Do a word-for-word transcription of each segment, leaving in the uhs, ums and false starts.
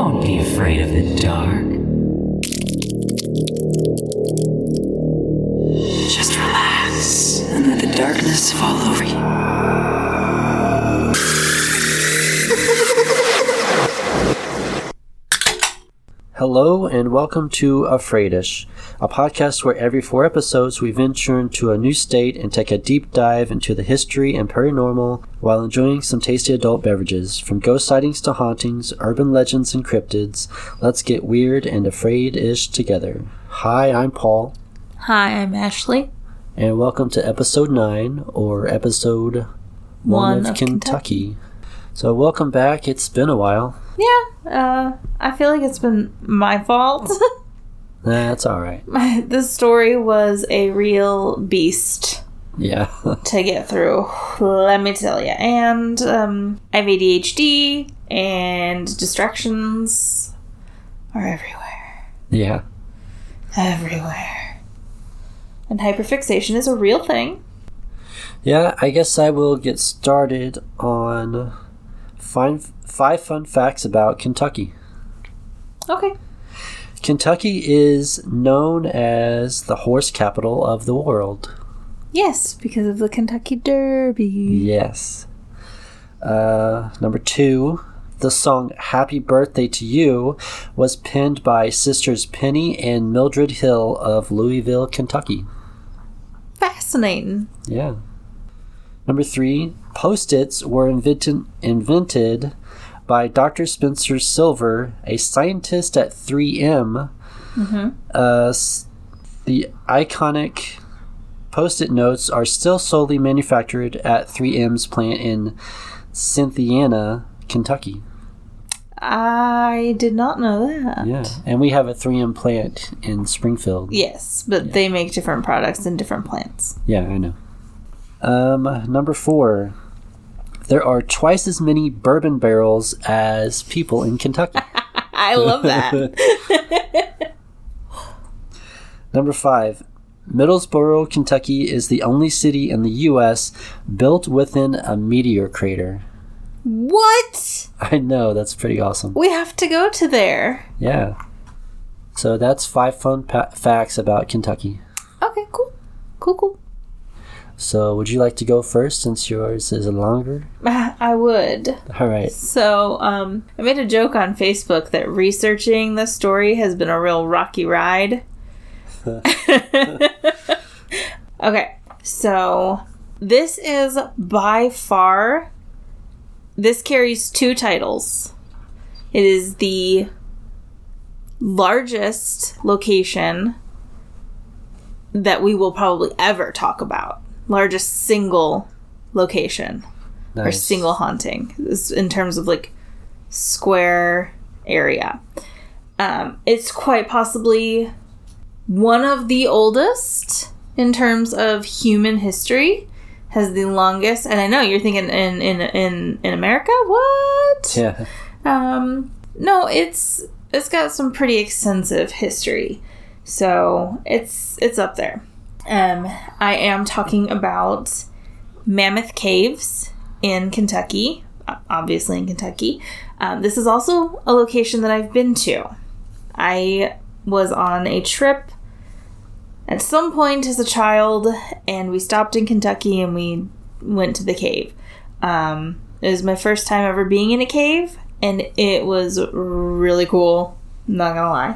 Don't be afraid of the dark. Just relax and let the darkness fall over you. Hello and welcome to Afraidish, a podcast where every four episodes we venture into a new state and take a deep dive into the history and paranormal while enjoying some tasty adult beverages. From ghost sightings to hauntings, urban legends and cryptids, let's get weird and afraid-ish together. Hi, I'm Paul. Hi, I'm Ashley. And welcome to episode nine, or episode one, one of, of Kentucky. Kentucky. So welcome back. It's been a while. Yeah, uh, I feel like it's been my fault. That's all right. This story was a real beast. Yeah. to get through, let me tell you. And um, I have A D H D, and distractions are everywhere. Yeah. Everywhere. And hyperfixation is a real thing. Yeah, I guess I will get started on five, five fun facts about Kentucky. Okay. Kentucky is known as the horse capital of the world. Yes, because of the Kentucky Derby. Yes. Uh, number two, the song Happy Birthday to You was penned by Sisters Penny and Mildred Hill of Louisville, Kentucky. Fascinating. Yeah. Number three, Post-its were invented, invented by Doctor Spencer Silver, a scientist at three M. Mm-hmm. Uh, the iconic Post-it notes are still solely manufactured at three M's plant in Cynthiana, Kentucky. I did not know that. Yeah, and we have a three M plant in Springfield. Yes, but yeah. They make different products in different plants. Yeah, I know. Um, number four, there are twice as many bourbon barrels as people in Kentucky. I love that. Number five, Middlesboro, Kentucky is the only city in the U S built within a meteor crater. What? I know, that's pretty awesome. We have to go to there. Yeah. So that's five fun pa- facts about Kentucky. Okay, cool. Cool, cool. So would you like to go first since yours is longer? I would. All right. So um, I made a joke on Facebook that researching this story has been a real rocky ride. Okay, so this is by far, this carries two titles. It is the largest location that we will probably ever talk about. Largest single location. Nice. Or single haunting in terms of like square area. Um, it's quite possibly one of the oldest in terms of human history. Has the longest, and I know you're thinking in in in, in America. What? Yeah. Um. No, it's it's got some pretty extensive history, so it's it's up there. Um, I am talking about Mammoth Caves in Kentucky, obviously in Kentucky. Um, this is also a location that I've been to. I was on a trip at some point as a child, and we stopped in Kentucky and we went to the cave. Um, it was my first time ever being in a cave, and it was really cool, not gonna lie.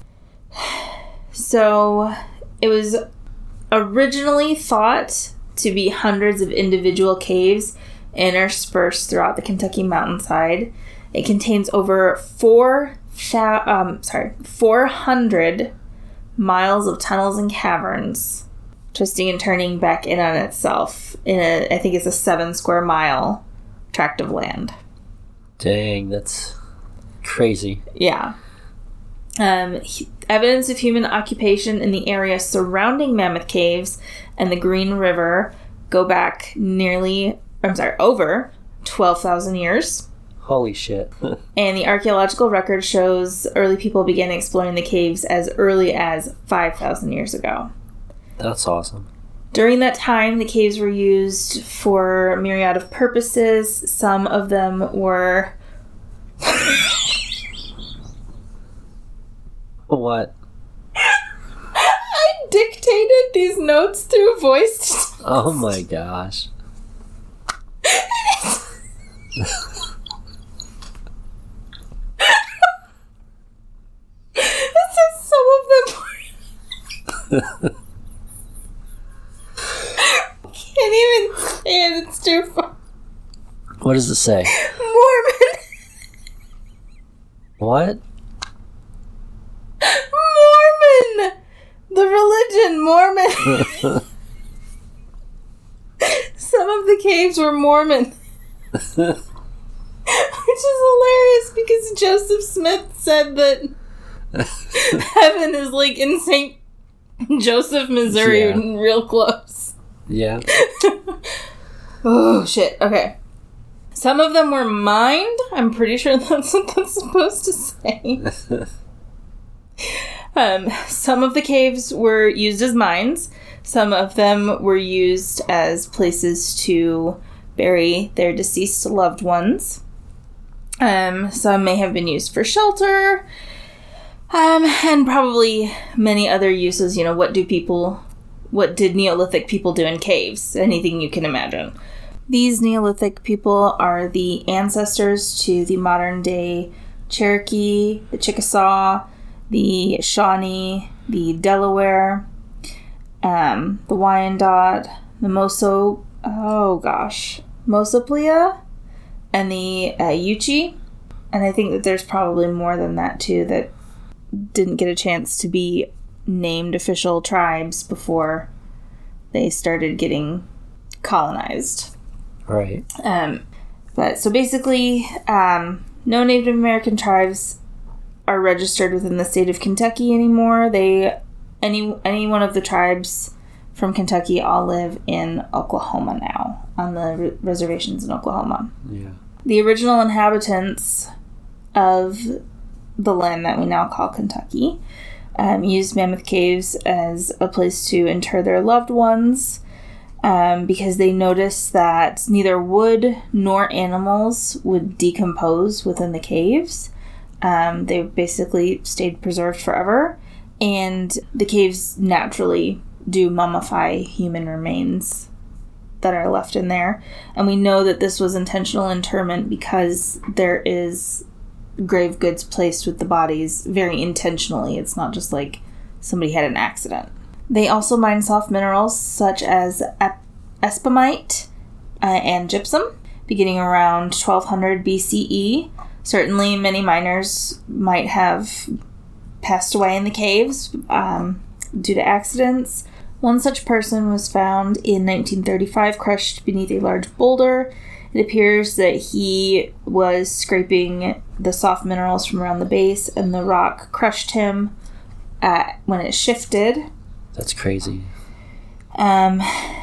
So, it was originally thought to be hundreds of individual caves interspersed throughout the Kentucky mountainside. It contains over four, um, sorry, four hundred miles of tunnels and caverns, twisting and turning back in on itself in a, I think it's a seven square mile tract of land. Dang, that's crazy. Yeah. Um, he, evidence of human occupation in the area surrounding Mammoth Caves and the Green River go back nearly, I'm sorry, over twelve thousand years. Holy shit. And the archaeological record shows early people began exploring the caves as early as five thousand years ago. That's awesome. During that time, the caves were used for a myriad of purposes. Some of them were What? I dictated these notes through voice. Oh my gosh. It says some of them. Can't even say it. It's too far. What does it say? Mormon. What? Mormon. The religion Mormon. Some of the caves were Mormon. Which is hilarious because Joseph Smith said that heaven is like in Saint Joseph, Missouri, Yeah. real close. Yeah. Oh, shit. Okay. Some of them were mined. I'm pretty sure that's what that's supposed to say. um, some of the caves were used as mines. Some of them were used as places to bury their deceased loved ones. Um, some may have been used for shelter. Um, and probably many other uses. You know, what do people... What did Neolithic people do in caves? Anything you can imagine. These Neolithic people are the ancestors to the modern-day Cherokee, the Chickasaw, the Shawnee, the Delaware, um, the Wyandot, the Moso... Oh, gosh. Mosoplea, and the uh, Yuchi. And I think that there's probably more than that, too, that didn't get a chance to be named official tribes before they started getting colonized. Right. Um, but so basically, um, no Native American tribes are registered within the state of Kentucky anymore. They, any any one of the tribes from Kentucky all live in Oklahoma now, on the re- reservations in Oklahoma. Yeah. The original inhabitants of the land that we now call Kentucky um, used Mammoth Caves as a place to inter their loved ones. Um, because they noticed that neither wood nor animals would decompose within the caves. Um, they basically stayed preserved forever. And the caves naturally do mummify human remains that are left in there. And we know that this was intentional interment because there is grave goods placed with the bodies very intentionally. It's not just like somebody had an accident. They also mine soft minerals such as ep- espumite uh, and gypsum, beginning around twelve hundred B C E. Certainly, many miners might have passed away in the caves um, due to accidents. One such person was found in nineteen thirty-five, crushed beneath a large boulder. It appears that he was scraping the soft minerals from around the base, and the rock crushed him uh, when it shifted. That's crazy. Um,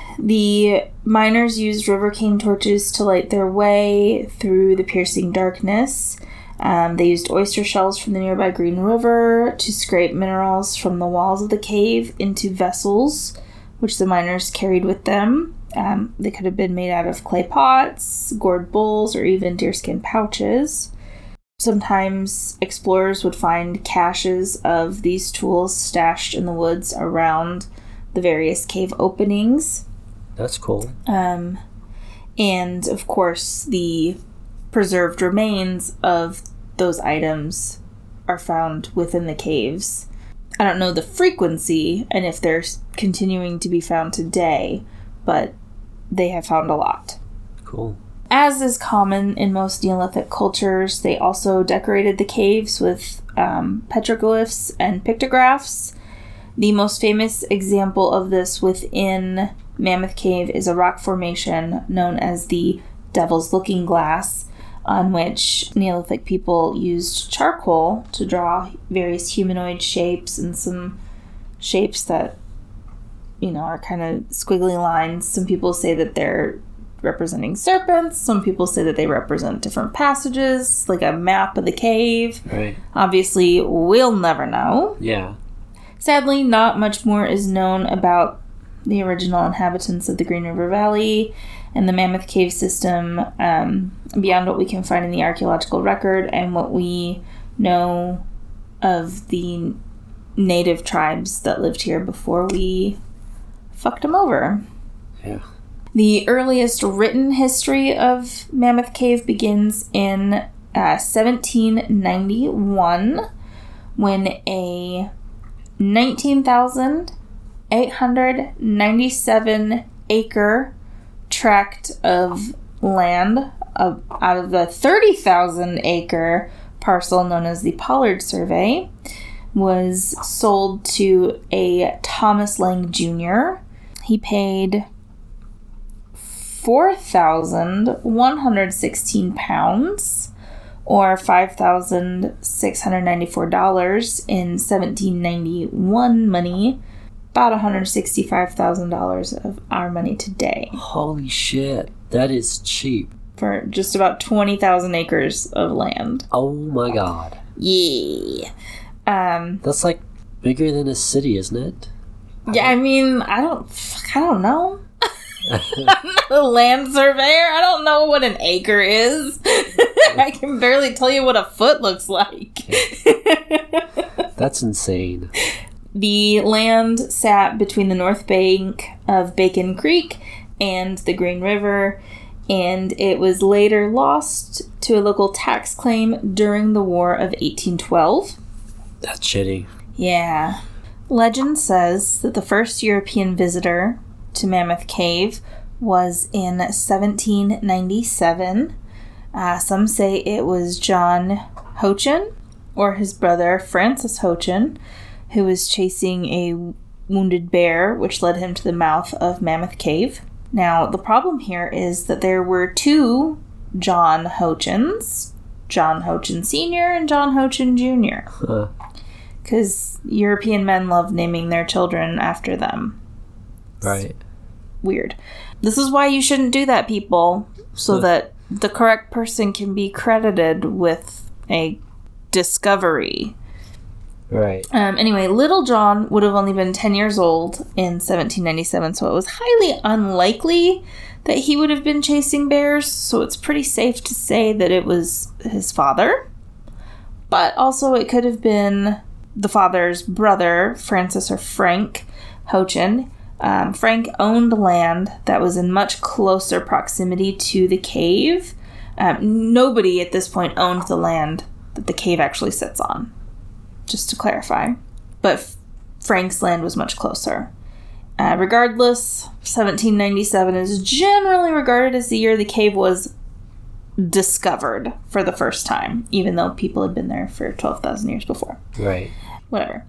the miners used river cane torches to light their way through the piercing darkness. Um, they used oyster shells from the nearby Green River to scrape minerals from the walls of the cave into vessels, which the miners carried with them. Um, they could have been made out of clay pots, gourd bowls, or even deerskin pouches. Sometimes explorers would find caches of these tools stashed in the woods around the various cave openings. That's cool. Um, and, of course, the preserved remains of those items are found within the caves. I don't know the frequency and if they're continuing to be found today, but they have found a lot. Cool. As is common in most Neolithic cultures, they also decorated the caves with um, petroglyphs and pictographs. The most famous example of this within Mammoth Cave is a rock formation known as the Devil's Looking Glass, on which Neolithic people used charcoal to draw various humanoid shapes and some shapes that, you know, are kind of squiggly lines. Some people say that they're representing serpents. Some people say that they represent different passages, like a map of the cave. Right. Obviously, we'll never know. Yeah. Sadly, not much more is known about the original inhabitants of the Green River Valley and the Mammoth Cave system um, beyond what we can find in the archaeological record and what we know of the native tribes that lived here before we fucked them over. Yeah. The earliest written history of Mammoth Cave begins in uh, seventeen ninety-one, when a nineteen thousand eight hundred ninety-seven acre tract of land uh, out of the thirty thousand acre parcel known as the Pollard Survey was sold to a Thomas Lang Junior He paid four thousand one hundred sixteen pounds, or five thousand six hundred ninety-four dollars in seventeen ninety-one money, about one hundred sixty-five thousand dollars of our money today. Holy shit, that is cheap. For just about twenty thousand acres of land. Oh my god. Yeah. Um, That's like bigger than a city, isn't it? yeah, I mean, I don't, I don't know. I'm not a land surveyor. I don't know what an acre is. I can barely tell you what a foot looks like. That's insane. The land sat between the north bank of Bacon Creek and the Green River, and it was later lost to a local tax claim during the War of eighteen twelve. That's shitty. Yeah. Legend says that the first European visitor to Mammoth Cave was in seventeen ninety-seven. Uh, some say it was John Hochin, or his brother Francis Hochin, who was chasing a wounded bear, which led him to the mouth of Mammoth Cave. Now, the problem here is that there were two John Hochins, John Hochin Senior and John Hochin Junior Huh. Because European men love naming their children after them. Right. Weird. This is why you shouldn't do that, people, so Huh. that the correct person can be credited with a discovery. Right. Um, anyway, Little John would have only been ten years old in seventeen ninety-seven, so it was highly unlikely that he would have been chasing bears, so it's pretty safe to say that it was his father. But also it could have been the father's brother, Francis or Frank Hochin. Um, Frank owned land that was in much closer proximity to the cave. Um, nobody at this point owned the land that the cave actually sits on, just to clarify. But F- Frank's land was much closer. Uh, regardless, seventeen ninety-seven is generally regarded as the year the cave was discovered for the first time, even though people had been there for twelve thousand years before. Right. Whatever.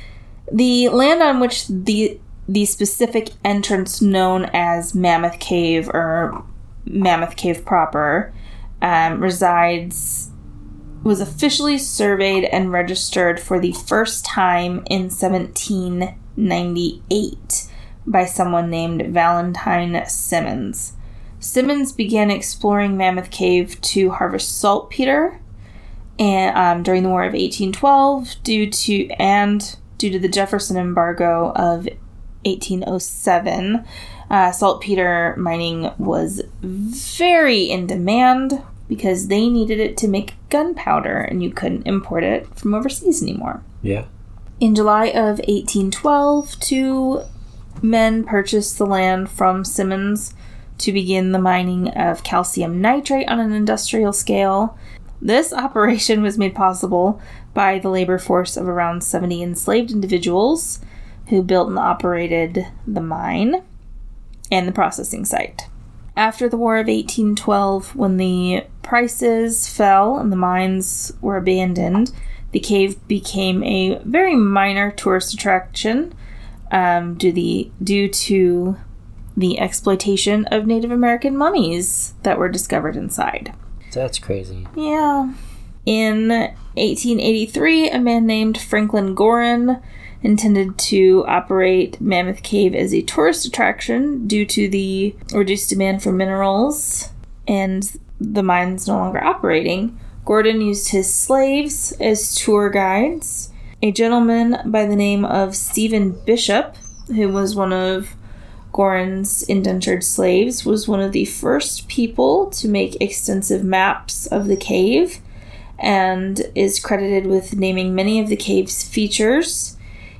The land on which the the specific entrance known as Mammoth Cave, or Mammoth Cave proper, um, resides was officially surveyed and registered for the first time in seventeen ninety-eight by someone named Valentine Simmons. Simmons began exploring Mammoth Cave to harvest saltpeter and um, during the War of eighteen twelve, due to and due to the Jefferson embargo of eighteen oh seven, uh, saltpeter mining was very in demand because they needed it to make gunpowder, and you couldn't import it from overseas anymore. Yeah. In July of eighteen twelve, two men purchased the land from Simmons to begin the mining of calcium nitrate on an industrial scale. This operation was made possible by the labor force of around seventy enslaved individuals who built and operated the mine and the processing site. After the War of eighteen twelve, when the prices fell and the mines were abandoned, the cave became a very minor tourist attraction um, due, the, due to the exploitation of Native American mummies that were discovered inside. That's crazy. Yeah. In eighteen eighty-three, a man named Franklin Gorin intended to operate Mammoth Cave as a tourist attraction due to the reduced demand for minerals and the mines no longer operating. Gordon used his slaves as tour guides. A gentleman by the name of Stephen Bishop, who was one of Gorin's indentured slaves, was one of the first people to make extensive maps of the cave and is credited with naming many of the cave's features.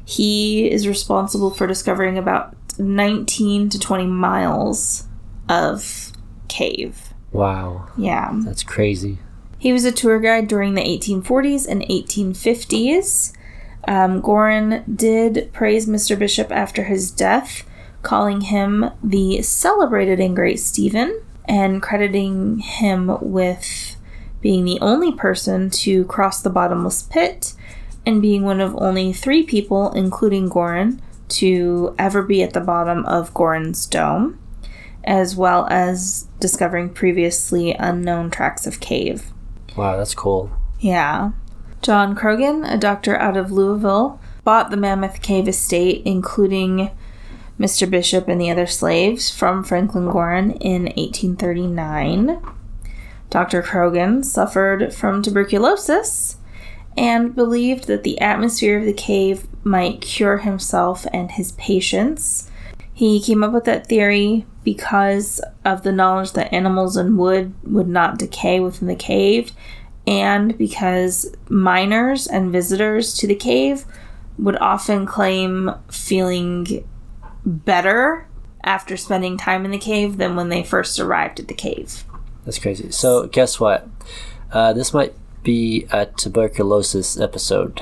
He is responsible for discovering about nineteen to twenty miles of cave. Wow. Yeah. That's crazy. He was a tour guide during the eighteen forties and eighteen fifties. Um, Gorin did praise Mister Bishop after his death, calling him the celebrated and great Stephen, and crediting him with being the only person to cross the bottomless pit and being one of only three people, including Gorin, to ever be at the bottom of Gorin's dome, as well as discovering previously unknown tracts of cave. Wow, that's cool. Yeah. John Croghan, a doctor out of Louisville, bought the Mammoth Cave estate, including Mister Bishop and the other slaves, from Franklin Gorin in eighteen thirty-nine. Doctor Croghan suffered from tuberculosis and believed that the atmosphere of the cave might cure himself and his patients. He came up with that theory because of the knowledge that animals and wood would not decay within the cave, and because miners and visitors to the cave would often claim feeling better after spending time in the cave than when they first arrived at the cave. That's crazy. So, guess what? Uh, this might be a tuberculosis episode.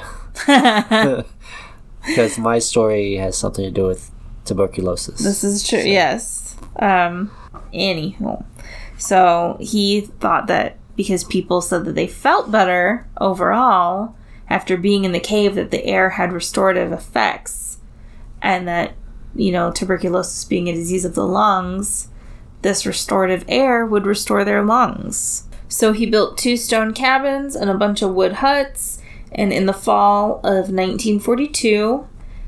Because my story has something to do with tuberculosis. This is true, so. Yes. Um, anywho. So, he thought that because people said that they felt better overall after being in the cave, that the air had restorative effects, and that, you know, tuberculosis being a disease of the lungs, this restorative air would restore their lungs. So he built two stone cabins and a bunch of wood huts, and in the fall of nineteen forty-two,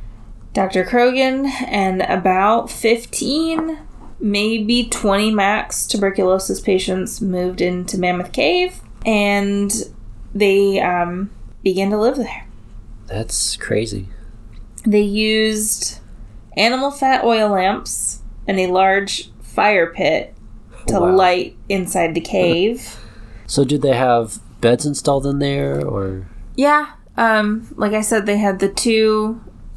Doctor Croghan and about fifteen, maybe twenty max tuberculosis patients moved into Mammoth Cave, and they um, began to live there. That's crazy. They used animal fat oil lamps and a large fire pit to Wow. light inside the cave. So did they have beds installed in there, or? Yeah. Um, like I said, they had the two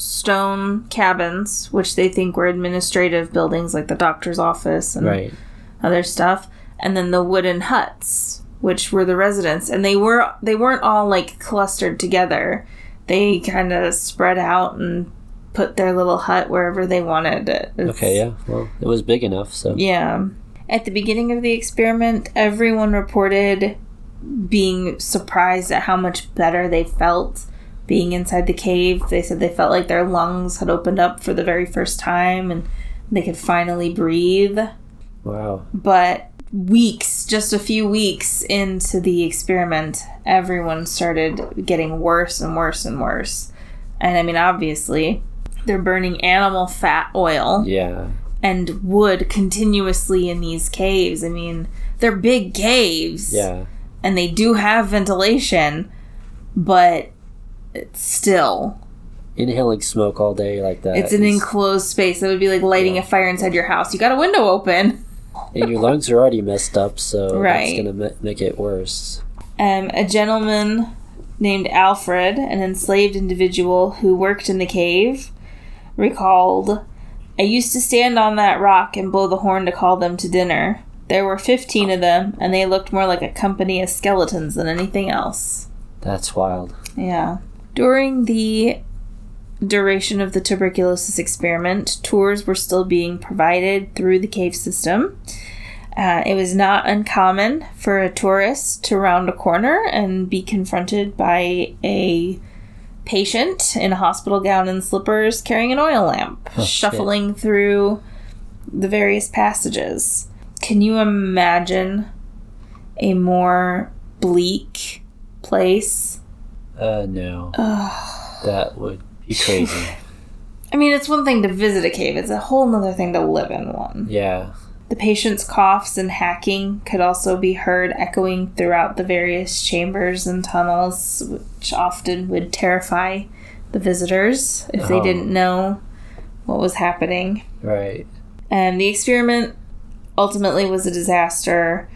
stone cabins, which they think were administrative buildings, like the doctor's office and Right. other stuff, and then the wooden huts, which were the residents. And they were they weren't all like clustered together. They kind of spread out and put their little hut wherever they wanted it. It's, Okay, yeah. Well, it was big enough, so. Yeah. At the beginning of the experiment, everyone reported being surprised at how much better they felt being inside the cave. They said they felt like their lungs had opened up for the very first time and they could finally breathe. Wow. But weeks, just a few weeks into the experiment, everyone started getting worse and worse and worse. And I mean, obviously, they're burning animal fat oil. Yeah. And wood continuously in these caves. I mean, they're big caves. Yeah. And they do have ventilation, but it's still... Inhaling smoke all day like that. It's an is- enclosed space. That would be like lighting Yeah. a fire inside your house. You got a window open. And your lungs are already messed up, so Right. that's going to ma- make it worse. Um, a gentleman named Alfred, an enslaved individual who worked in the cave, recalled, "I used to stand on that rock and blow the horn to call them to dinner. There were fifteen of them, and they looked more like a company of skeletons than anything else." That's wild. Yeah. During the duration of the tuberculosis experiment, tours were still being provided through the cave system. Uh, it was not uncommon for a tourist to round a corner and be confronted by a patient in a hospital gown and slippers carrying an oil lamp, Oh, shuffling through the various passages. Can you imagine a more bleak place? Uh, no. That would be crazy. I mean, it's one thing to visit a cave. It's a whole other thing to live in one. Yeah. The patient's coughs and hacking could also be heard echoing throughout the various chambers and tunnels, which often would terrify the visitors if they Oh. didn't know what was happening. Right. And the experiment ultimately was a disaster.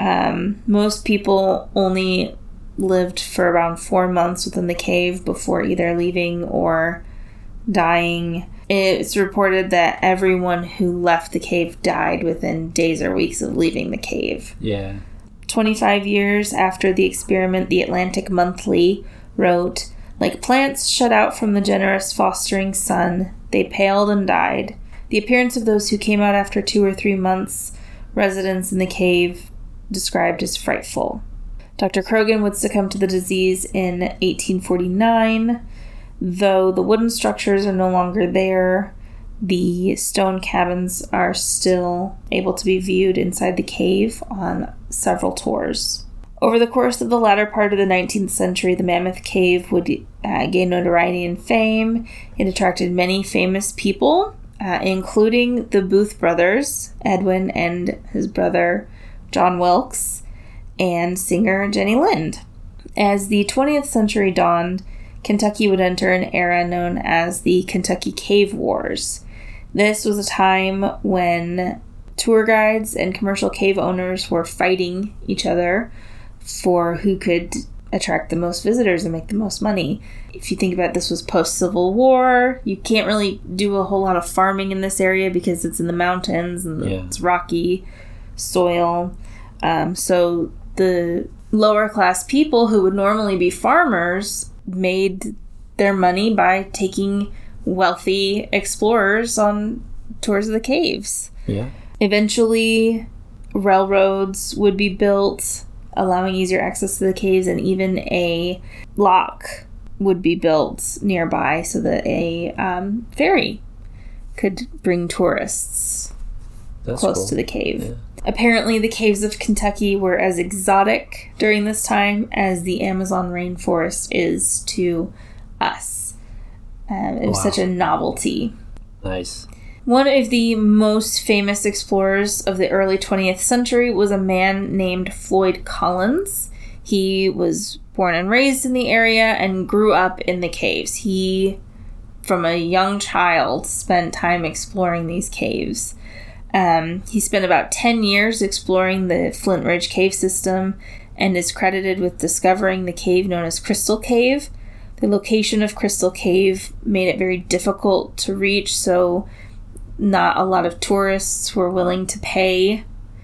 Um, most people only lived for around four months within the cave before either leaving or dying. It's reported that everyone who left the cave died within days or weeks of leaving the cave. Yeah. twenty-five years after the experiment, the Atlantic Monthly wrote, "Like plants shut out from the generous fostering sun, they paled and died. The appearance of those who came out after two or three months' residence in the cave described as frightful." Doctor Croghan would succumb to the disease in eighteen forty-nine. Though the wooden structures are no longer there, the stone cabins are still able to be viewed inside the cave on several tours. Over the course of the latter part of the nineteenth century, the Mammoth Cave would uh, gain notoriety and fame. It attracted many famous people, uh, including the Booth brothers, Edwin and his brother John Wilkes, and singer Jenny Lind. As the twentieth century dawned, Kentucky would enter an era known as the Kentucky Cave Wars. This was a time when tour guides and commercial cave owners were fighting each other for who could attract the most visitors and make the most money. If you think about it, this was post-Civil War. You can't really do a whole lot of farming in this area because it's in the mountains and yeah. it's rocky soil. Um, so the lower class people who would normally be farmers made their money by taking wealthy explorers on tours of the caves. Yeah. Eventually, railroads would be built, allowing easier access to the caves, and even a lock would be built nearby so that a um, ferry could bring tourists That's close cool. to the cave. Yeah. Apparently, the caves of Kentucky were as exotic during this time as the Amazon rainforest is to us. Um, it was Wow. such a novelty. Nice. One of the most famous explorers of the early twentieth century was a man named Floyd Collins. He was born and raised in the area and grew up in the caves. He, from a young child, spent time exploring these caves. Um, he spent about ten years exploring the Flint Ridge cave system and is credited with discovering the cave known as Crystal Cave. The location of Crystal Cave made it very difficult to reach, so not a lot of tourists were willing to pay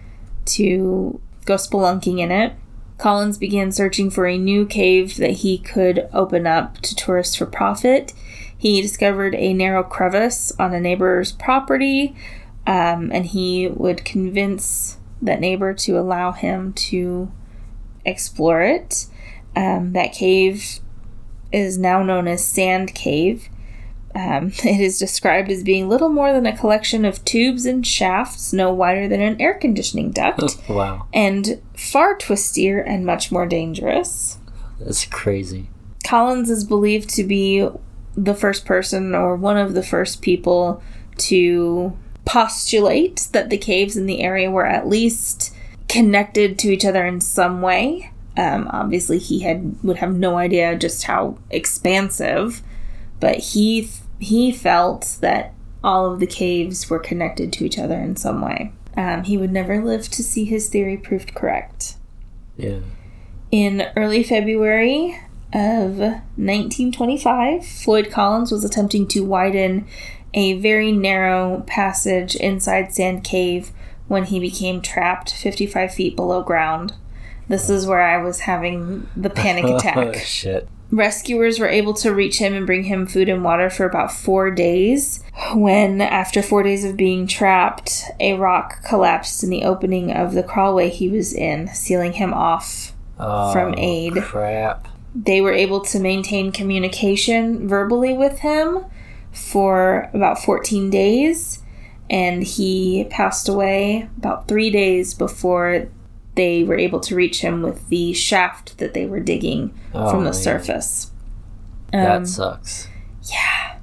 to go spelunking in it. Collins began searching for a new cave that he could open up to tourists for profit. He discovered a narrow crevice on a neighbor's property, um, and he would convince that neighbor to allow him to explore it. Um, that cave is now known as Sand Cave. Um, it is described as being little more than a collection of tubes and shafts no wider than an air conditioning duct. Wow. And far twistier and much more dangerous. That's crazy. Collins is believed to be the first person or one of the first people to postulate that the caves in the area were at least connected to each other in some way. Um, obviously, he had would have no idea just how expansive, but he he felt that all of the caves were connected to each other in some way. Um, he would never live to see his theory proved correct. Yeah. In early February of nineteen twenty-five, Floyd Collins was attempting to widen a very narrow passage inside Sand Cave when he became trapped fifty-five feet below ground. This is where I was having the panic attack. Oh, shit. Rescuers were able to reach him and bring him food and water for about four days. When, after four days of being trapped, a rock collapsed in the opening of the crawlway he was in, sealing him off Oh, from aid. Crap. They were able to maintain communication verbally with him for about fourteen days, and he passed away about three days before they were able to reach him with the shaft that they were digging Oh, from the man. surface. That Um, sucks. Yeah.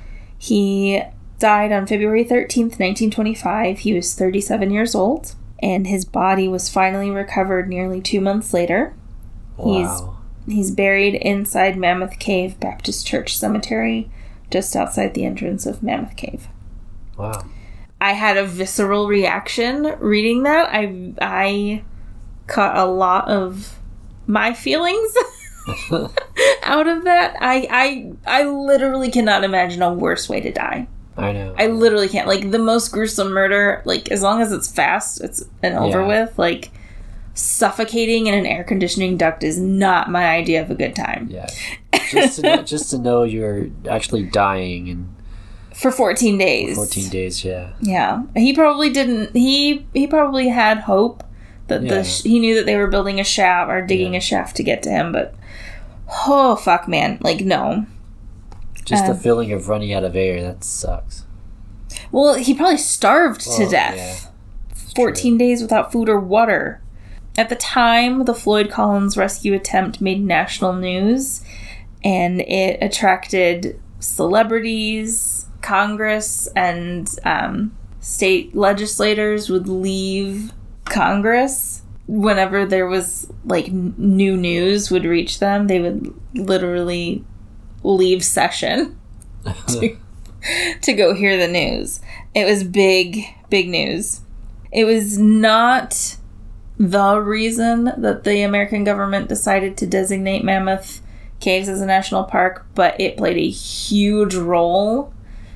He died on February thirteenth, nineteen twenty-five. He was thirty-seven years old, and his body was finally recovered nearly two months later. Wow. He's he's buried inside Mammoth Cave Baptist Church Cemetery, just outside the entrance of Mammoth Cave. Wow. I had a visceral reaction reading that. I I caught a lot of my feelings out of that. I, I, I literally cannot imagine a worse way to die. I know. I literally can't. Like, the most gruesome murder, like, as long as it's fast, it's and over Yeah. with, like, suffocating in an air conditioning duct is not my idea of a good time. Yeah. Just to know, just to know you're actually dying in For fourteen days. fourteen days, yeah. Yeah. He probably didn't, he, he probably had hope that Yeah. the, sh- he knew that they were building a shaft or digging Yeah. a shaft to get to him, but, oh, fuck, man. Like, no. Just Uh, the feeling of running out of air, that sucks. Well, he probably starved to Well, death. yeah. fourteen days without food or water. At the time, the Floyd Collins rescue attempt made national news, and it attracted celebrities, Congress, and um, state legislators would leave Congress. Whenever there was, like, n- new news would reach them, they would literally leave session to, to go hear the news. It was big, big news. It was not the reason that the American government decided to designate Mammoth Caves as a national park, but it played a huge role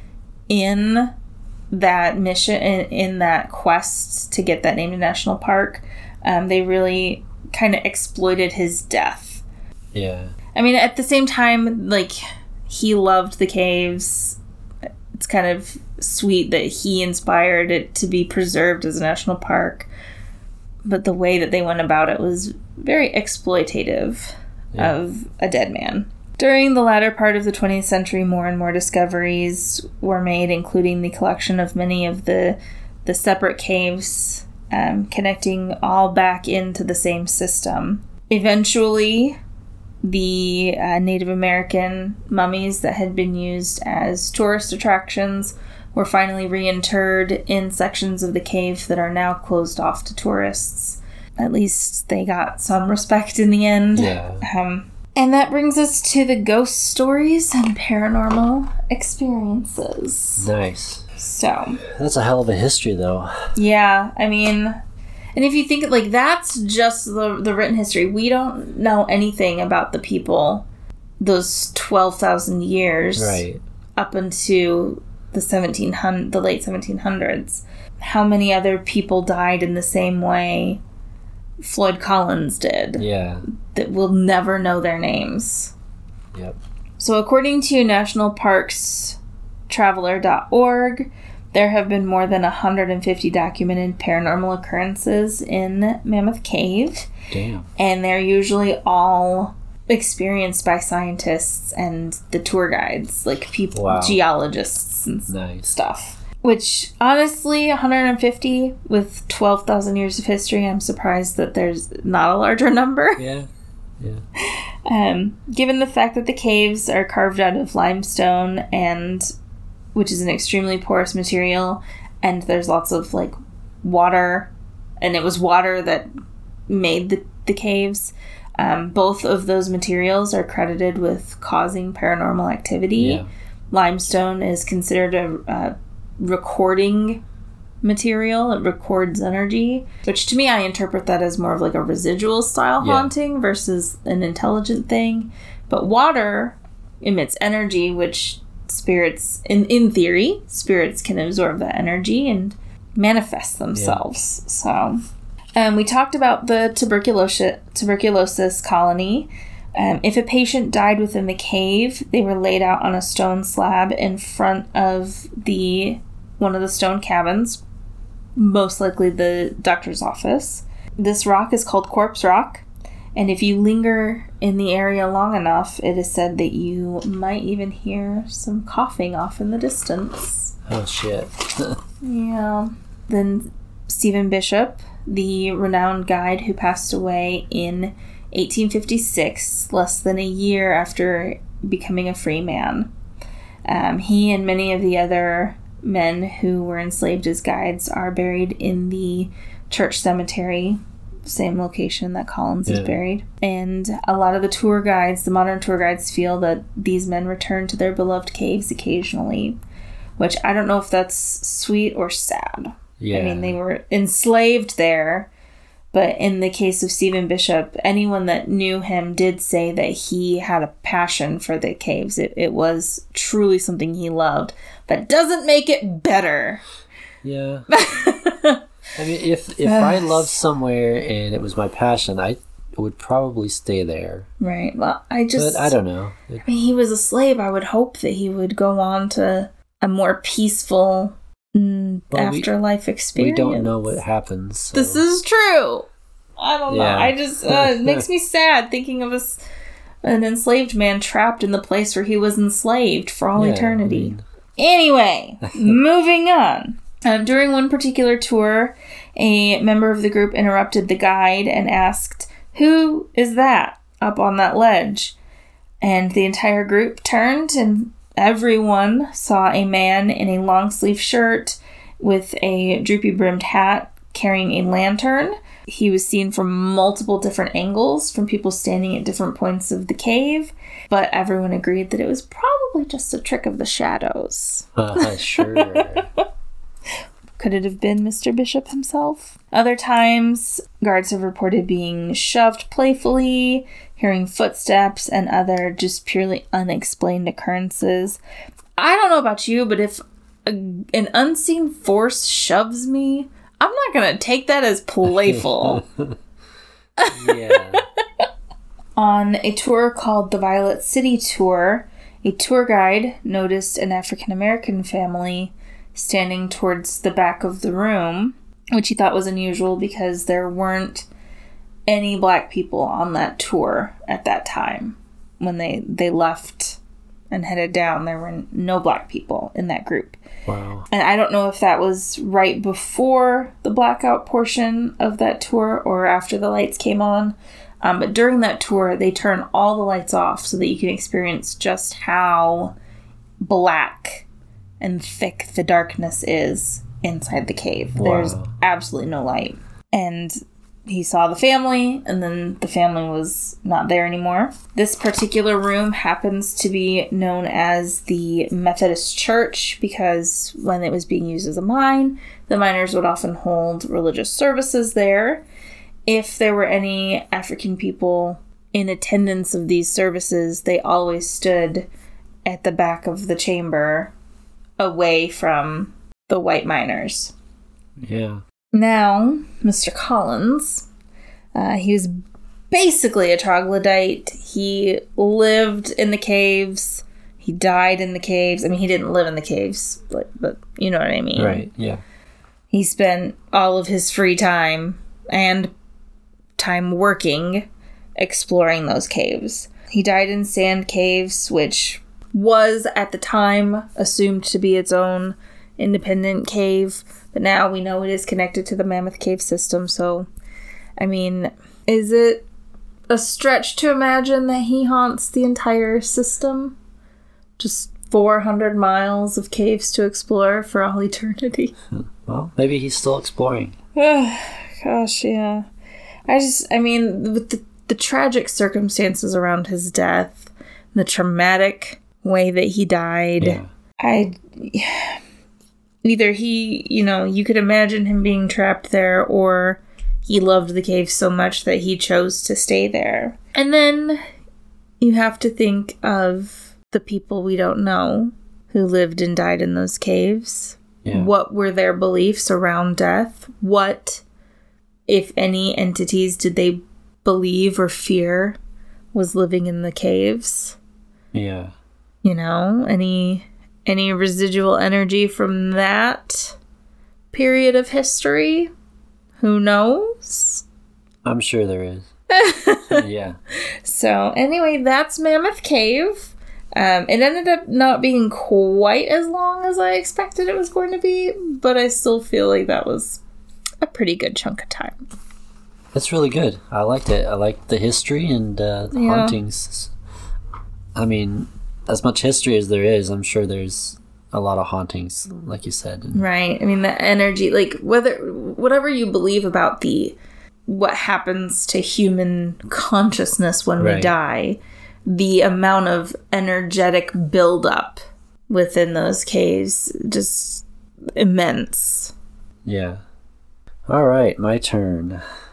in that mission, in, in that quest to get that named a national park. Um, they really kind of exploited his death. Yeah. I mean, at the same time, like, he loved the caves. It's kind of sweet that he inspired it to be preserved as a national park. But the way that they went about it was very exploitative Yeah. of a dead man. During the latter part of the twentieth century, more and more discoveries were made, including the collection of many of the, the separate caves, um, connecting all back into the same system. Eventually, the uh, Native American mummies that had been used as tourist attractions were finally reinterred in sections of the cave that are now closed off to tourists. At least they got some respect in the end. Yeah. Um, and that brings us to the ghost stories and paranormal experiences. Nice. So, That's a hell of a history, though. yeah, I mean, and if you think, like, that's just the the written history. We don't know anything about the people those twelve thousand years Right. up into the seventeen hundred, the late seventeen hundreds. How many other people died in the same way Floyd Collins did Yeah. that we'll never know their names. Yep. So according to national parks traveler dot org, there have been more than one hundred fifty documented paranormal occurrences in Mammoth Cave, Damn. and they're usually all experienced by scientists and the tour guides, like people, Wow. geologists and s- Nice. stuff. Which, honestly, one hundred fifty with twelve thousand years of history, I'm surprised that there's not a larger number. Yeah. Yeah. Um, given the fact that the caves are carved out of limestone, and which is an extremely porous material, and there's lots of, like, water, and it was water that made the, the caves, um, both of those materials are credited with causing paranormal activity. Yeah. Limestone is considered a, a recording material. It records energy, which to me, I interpret that as more of like a residual style Yeah. haunting versus an intelligent thing. But water emits energy, which spirits, in, in theory, spirits can absorb that energy and manifest themselves. So, um, we talked about the tuberculosis, tuberculosis colony. Um, if a patient died within the cave, they were laid out on a stone slab in front of the one of the stone cabins, most likely the doctor's office. This rock is called Corpse Rock, and if you linger in the area long enough, it is said that you might even hear some coughing off in the distance. Oh, shit. Yeah. Then Stephen Bishop, the renowned guide who passed away in eighteen fifty-six, less than a year after becoming a free man. Um, he and many of the other men who were enslaved as guides are buried in the church cemetery, same location that Collins Yeah. is buried. And a lot of the tour guides, the modern tour guides, feel that these men return to their beloved caves occasionally, which I don't know if that's sweet or sad. Yeah. I mean, they were enslaved there, But in the case of Stephen Bishop, anyone that knew him did say that he had a passion for the caves. It, it was truly something he loved. That doesn't make it better. Yeah. I mean, if if I loved somewhere and it was my passion, I would probably stay there. Right. Well, I just... But I don't know. It, I mean, he was a slave. I would hope that he would go on to a more peaceful mm, well, we, afterlife experience. We don't know what happens. So. This is true. I don't yeah. know. I just... Uh, it makes me sad thinking of us, an enslaved man trapped in the place where he was enslaved for all yeah, eternity. I mean... Anyway, moving on. Um, during one particular tour, a member of the group interrupted the guide and asked, "Who is that up on that ledge?" And the entire group turned, and everyone saw a man in a long-sleeve shirt with a droopy-brimmed hat carrying a lantern. He was seen from multiple different angles, from people standing at different points of the cave, but everyone agreed that it was probably just a trick of the shadows. Uh, sure. Could it have been Mister Bishop himself? Other times, guards have reported being shoved playfully, hearing footsteps, and other just purely unexplained occurrences. I don't know about you, but if a, an unseen force shoves me, I'm not going to take that as playful. Yeah. On a tour called the Violet City Tour, a tour guide noticed an African-American family standing towards the back of the room, which he thought was unusual because there weren't any black people on that tour at that time. When they, they left and headed down, there were no black people in that group. Wow. And I don't know if that was right before the blackout portion of that tour or after the lights came on. Um, but during that tour, they turn all the lights off so that you can experience just how black and thick the darkness is inside the cave. Wow. There's absolutely no light. And he saw the family, and then the family was not there anymore. This particular room happens to be known as the Methodist Church because when it was being used as a mine, the miners would often hold religious services there. If there were any African people in attendance of these services, they always stood at the back of the chamber away from the white miners. Yeah. Now, Mister Collins, uh, he was basically a troglodyte. He lived in the caves. He died in the caves. I mean, he didn't live in the caves, but, but you know what I mean. Right, yeah. He spent all of his free time and time working exploring those caves. He died in Sand Caves, which was at the time assumed to be its own independent cave, but now we know it is connected to the Mammoth Cave system. So, I mean, is it a stretch to imagine that he haunts the entire system? Just four hundred miles of caves to explore for all eternity. Well, maybe he's still exploring. Gosh, yeah. I just, I mean, with the, the tragic circumstances around his death, the traumatic way that he died, Yeah. I... Either he, you know, you could imagine him being trapped there, or he loved the cave so much that he chose to stay there. And then you have to think of the people we don't know who lived and died in those caves. Yeah. What were their beliefs around death? What, if any, entities did they believe or fear was living in the caves? Yeah. You know, any... Any residual energy from that period of history? Who knows? I'm sure there is. Yeah. So, anyway, that's Mammoth Cave. Um, it ended up not being quite as long as I expected it was going to be, but I still feel like that was a pretty good chunk of time. That's really good. I liked it. I liked the history and uh, the Yeah. hauntings. I mean... As much history as there is, I'm sure there's a lot of hauntings, like you said. Right. I mean, the energy, like, whether, whatever you believe about the, what happens to human consciousness when Right. we die, the amount of energetic buildup within those caves, just immense. Yeah. All right, my turn.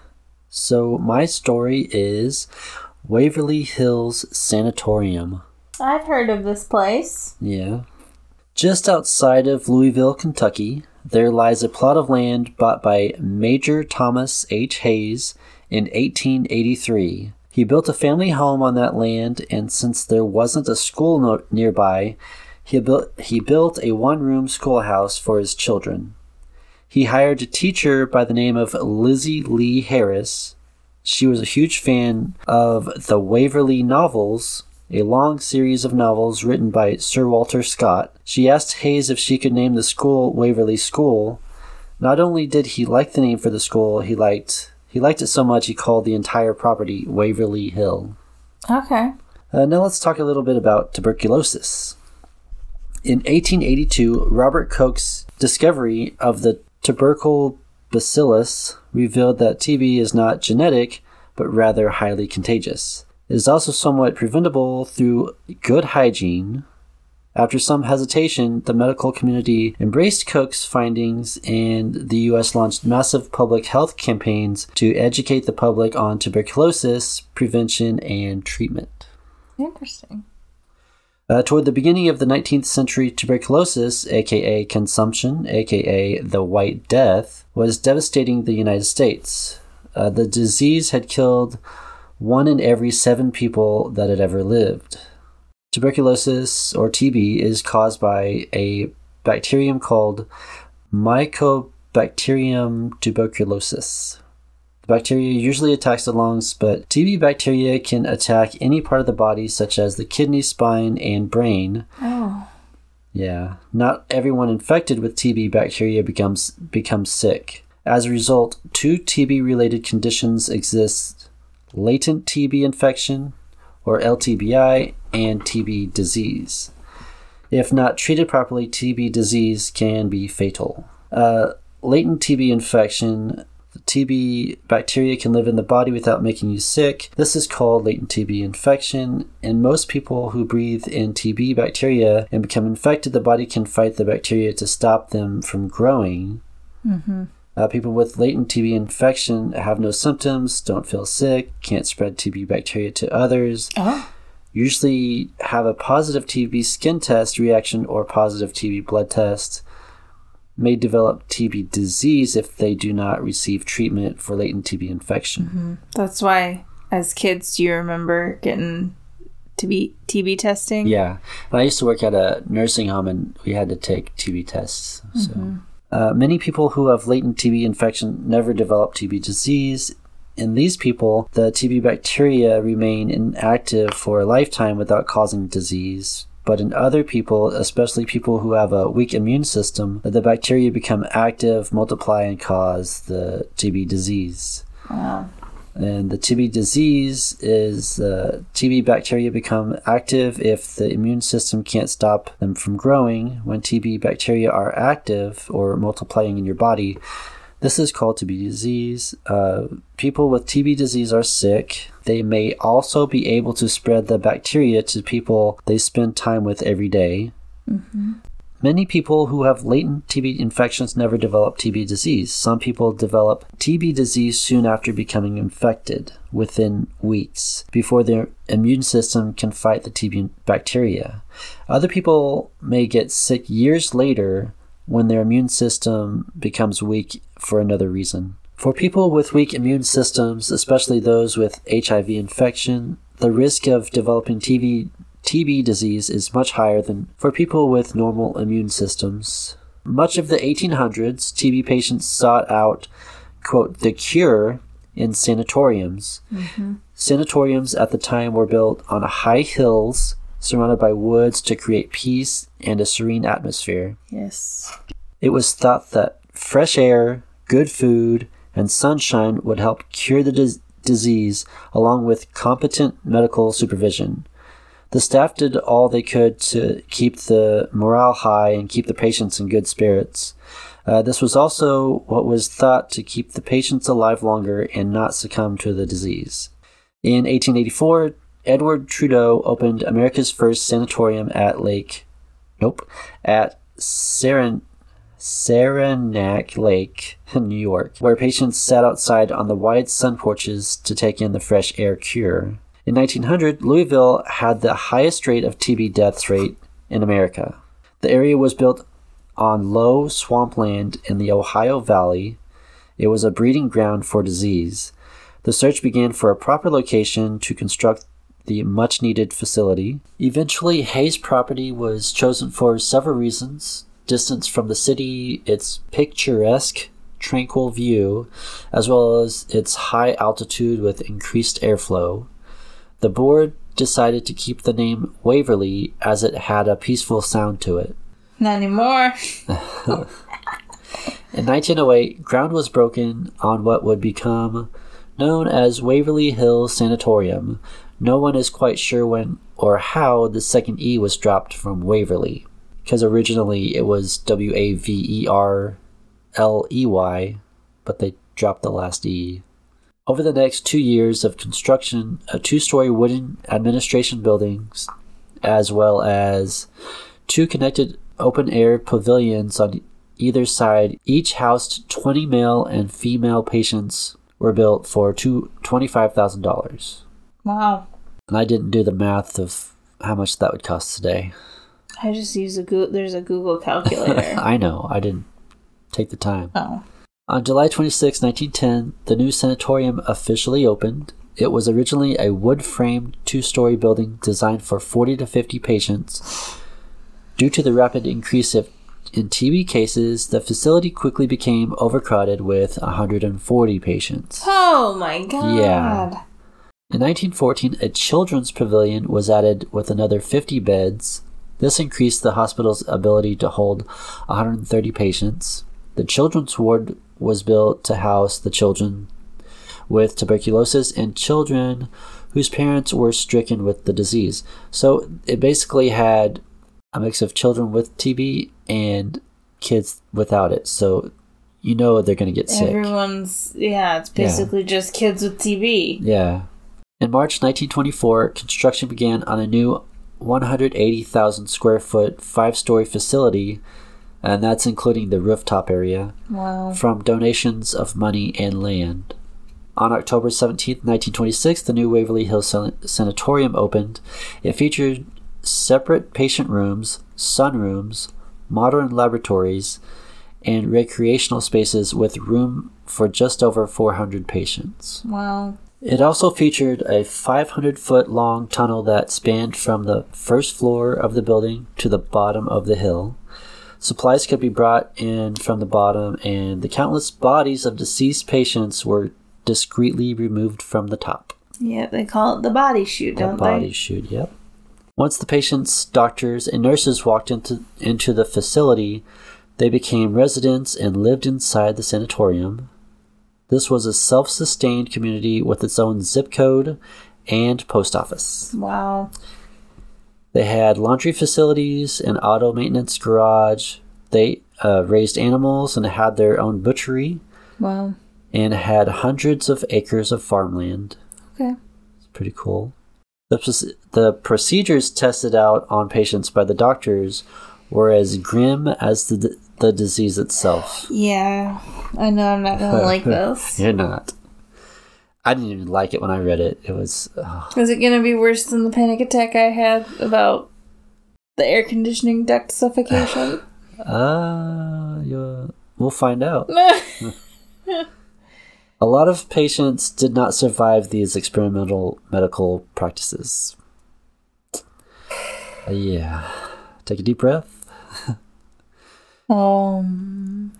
So my story is Waverly Hills Sanatorium. I've heard of this place. Yeah. Just outside of Louisville, Kentucky, there lies a plot of land bought by Major Thomas H. Hayes in eighteen eighty-three. He built a family home on that land, and since there wasn't a school no- nearby, he built, he built a one-room schoolhouse for his children. He hired a teacher by the name of Lizzie Lee Harris. She was a huge fan of the Waverly novels, a long series of novels written by Sir Walter Scott. She asked Hayes if she could name the school Waverly School. Not only did he like the name for the school, he liked he liked it so much he called the entire property Waverly Hill. Okay. Uh, now let's talk a little bit about tuberculosis. In eighteen eighty-two, Robert Koch's discovery of the tubercle bacillus revealed that T B is not genetic, but rather highly contagious. It is also somewhat preventable through good hygiene. After some hesitation, the medical community embraced Koch's findings, and the U S launched massive public health campaigns to educate the public on tuberculosis, prevention, and treatment. Interesting. Uh, toward the beginning of the nineteenth century, tuberculosis, aka consumption, aka the White Death, was devastating the United States. Uh, the disease had killed one in every seven people that had ever lived. Tuberculosis, or T B, is caused by a bacterium called Mycobacterium tuberculosis. The bacteria usually attacks the lungs, but T B bacteria can attack any part of the body, such as the kidney, spine, and brain. Oh. Yeah. Not everyone infected with T B bacteria becomes becomes sick. As a result, two T B-related conditions exist: latent T B infection, or L T B I, and T B disease. If not treated properly, T B disease can be fatal. Uh, latent T B infection, the T B bacteria can live in the body without making you sick. This is called latent T B infection, and most people who breathe in T B bacteria and become infected, the body can fight the bacteria to stop them from growing. Mm-hmm. Uh, people with latent T B infection have no symptoms, don't feel sick, can't spread T B bacteria to others, Oh. usually have a positive T B skin test reaction or positive T B blood test, may develop T B disease if they do not receive treatment for latent T B infection. Mm-hmm. That's why, as kids, do you remember getting T B, T B testing? Yeah. I used to work at a nursing home, and we had to take T B tests. So. Mm-hmm. Uh, many people who have latent T B infection never develop T B disease. In these people, the T B bacteria remain inactive for a lifetime without causing disease. But in other people, especially people who have a weak immune system, the bacteria become active, multiply, and cause the T B disease. Wow. And the T B disease is uh, T B bacteria become active if the immune system can't stop them from growing. When T B bacteria are active or multiplying in your body, this is called T B disease. Uh, people with T B disease are sick. They may also be able to spread the bacteria to people they spend time with every day. Mm-hmm. Many people who have latent T B infections never develop T B disease. Some people develop T B disease soon after becoming infected, within weeks, before their immune system can fight the T B bacteria. Other people may get sick years later when their immune system becomes weak for another reason. For people with weak immune systems, especially those with H I V infection, the risk of developing T B T B disease is much higher than for people with normal immune systems. Much of the eighteen hundreds, T B patients sought out, quote, the cure in sanatoriums. Mm-hmm. Sanatoriums at the time were built on high hills surrounded by woods to create peace and a serene atmosphere. Yes. It was thought that fresh air, good food, and sunshine would help cure the dis- disease along with competent medical supervision. The staff did all they could to keep the morale high and keep the patients in good spirits. Uh, this was also what was thought to keep the patients alive longer and not succumb to the disease. In eighteen eighty-four, Edward Trudeau opened America's first sanatorium at Lake, nope, at Saren, Saranac Lake in New York, where patients sat outside on the wide sun porches to take in the fresh air cure. In nineteen hundred, Louisville had the highest rate of T B deaths rate in America. The area was built on low swampland in the Ohio Valley. It was a breeding ground for disease. The search began for a proper location to construct the much-needed facility. Eventually, Hayes property was chosen for several reasons: distance from the city, its picturesque, tranquil view, as well as its high altitude with increased airflow. The board decided to keep the name Waverly as it had a peaceful sound to it. Not anymore. In nineteen oh eight, ground was broken on what would become known as Waverly Hills Sanatorium. No one is quite sure when or how the second E was dropped from Waverly, because originally it was W A V E R L E Y, but they dropped the last E. Over the next two years of construction, a two-story wooden administration buildings, as well as two connected open-air pavilions on either side, each housed twenty male and female patients, were built for twenty-five thousand dollars. Wow. And I didn't do the math of how much that would cost today. I just use a Google, there's a Google calculator. I know, I didn't take the time. Oh. On July twenty-sixth, nineteen ten, the new sanatorium officially opened. It was originally a wood-framed two-story building designed for forty to fifty patients. Due to the rapid increase of, in T B cases, the facility quickly became overcrowded with one hundred forty patients. Oh my god. Yeah. In nineteen fourteen, a children's pavilion was added with another fifty beds. This increased the hospital's ability to hold one hundred thirty patients. The children's ward was built to house the children with tuberculosis and children whose parents were stricken with the disease. So it basically had a mix of children with T B and kids without it. So you know they're going to get sick. Everyone's, yeah, it's basically yeah. just kids with T B. Yeah. In March nineteen twenty-four, construction began on a new one hundred eighty thousand square foot, five-story facility, and that's including the rooftop area. Wow. From donations of money and land. On October seventeenth, nineteen twenty-six, the new Waverly Hills San- Sanatorium opened. It featured separate patient rooms, sunrooms, modern laboratories, and recreational spaces with room for just over four hundred patients. Wow. It also featured a five hundred foot long tunnel that spanned from the first floor of the building to the bottom of the hill. Supplies could be brought in from the bottom, and the countless bodies of deceased patients were discreetly removed from the top. Yeah, they call it the body chute, don't the body they? chute, yep. Once the patients, doctors, and nurses walked into, into the facility, they became residents and lived inside the sanatorium. This was a self-sustained community with its own zip code and post office. Wow. They had laundry facilities, an auto maintenance garage. They uh, raised animals and had their own butchery. Wow. And had hundreds of acres of farmland. Okay. It's pretty cool. The, the procedures tested out on patients by the doctors were as grim as the the disease itself. Yeah, I know I'm not going to like this. You're not. I didn't even like it when I read it. It was... Oh. Is it going to be worse than the panic attack I had about the air conditioning duct suffocation? Uh, yeah, we'll find out. A lot of patients did not survive these experimental medical practices. Uh, yeah. Take a deep breath. Um.